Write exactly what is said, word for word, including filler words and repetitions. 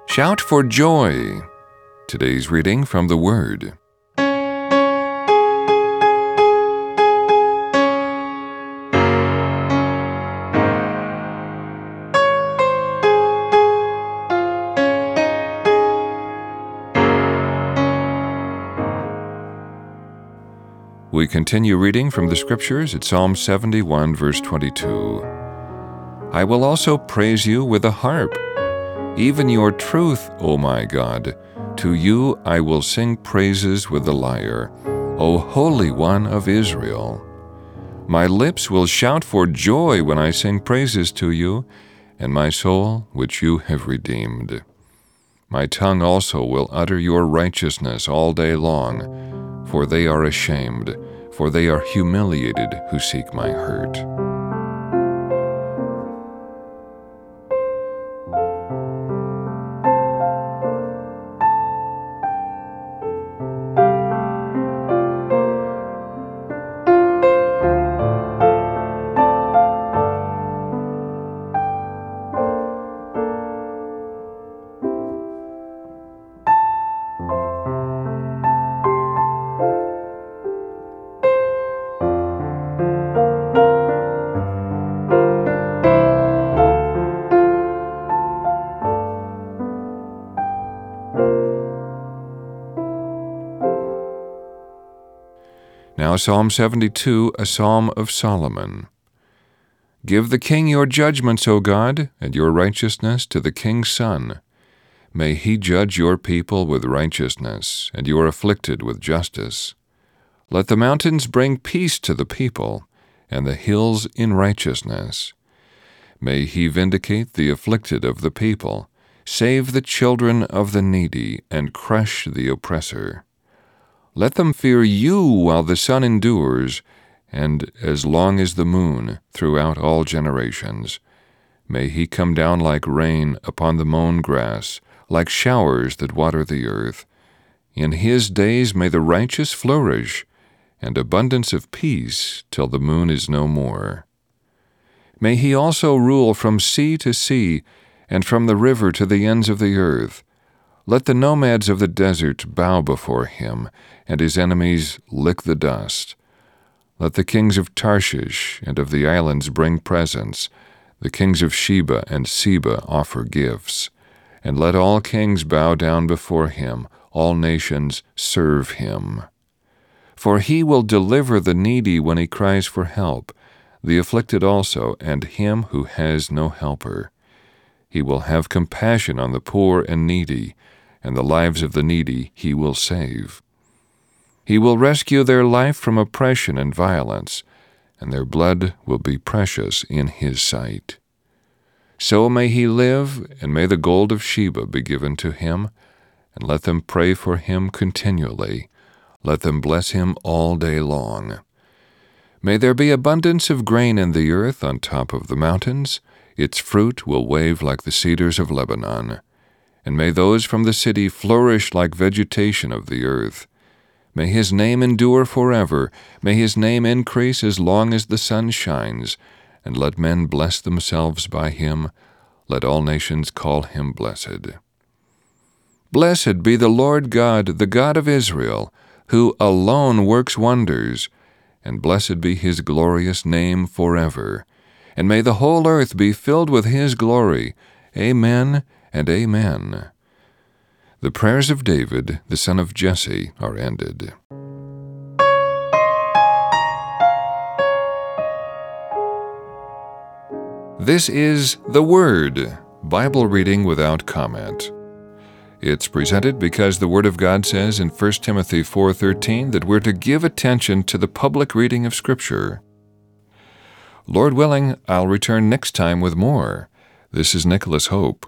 Shout for joy. Today's reading from the Word. We continue reading from the Scriptures at Psalm seventy-one, verse twenty-two. I will also praise you with a harp, even your truth, O my God. To you I will sing praises with the lyre, O Holy One of Israel. My lips will shout for joy when I sing praises to you, and my soul, which you have redeemed. My tongue also will utter your righteousness all day long, for they are ashamed, for they are humiliated who seek my hurt. Now Psalm seventy-two, a psalm of Solomon. Give the king your judgments, O God, and your righteousness to the king's son. May he judge your people with righteousness, and your afflicted with justice. Let the mountains bring peace to the people, and the hills in righteousness. May he vindicate the afflicted of the people, save the children of the needy, and crush the oppressor. Let them fear you while the sun endures, and as long as the moon, throughout all generations. May he come down like rain upon the mown grass, like showers that water the earth. In his days may the righteous flourish, and abundance of peace till the moon is no more. May he also rule from sea to sea, and from the river to the ends of the earth. Let the nomads of the desert bow before him, and his enemies lick the dust. Let the kings of Tarshish and of the islands bring presents, the kings of Sheba and Seba offer gifts. And let all kings bow down before him, all nations serve him. For he will deliver the needy when he cries for help, the afflicted also, and him who has no helper. He will have compassion on the poor and needy, and the lives of the needy he will save. He will rescue their life from oppression and violence, and their blood will be precious in his sight. So may he live, and may the gold of Sheba be given to him, and let them pray for him continually. Let them bless him all day long. May there be abundance of grain in the earth on top of the mountains. Its fruit will wave like the cedars of Lebanon. And may those from the city flourish like vegetation of the earth. May his name endure forever. May his name increase as long as the sun shines. And let men bless themselves by him. Let all nations call him blessed. Blessed be the Lord God, the God of Israel, who alone works wonders. And blessed be his glorious name forever. And may the whole earth be filled with his glory. Amen and amen. The prayers of David, the son of Jesse, are ended. This is The Word, Bible reading without comment. It's presented because the Word of God says in First Timothy four thirteen that we're to give attention to the public reading of Scripture. Lord willing, I'll return next time with more. This is Nicholas Hope.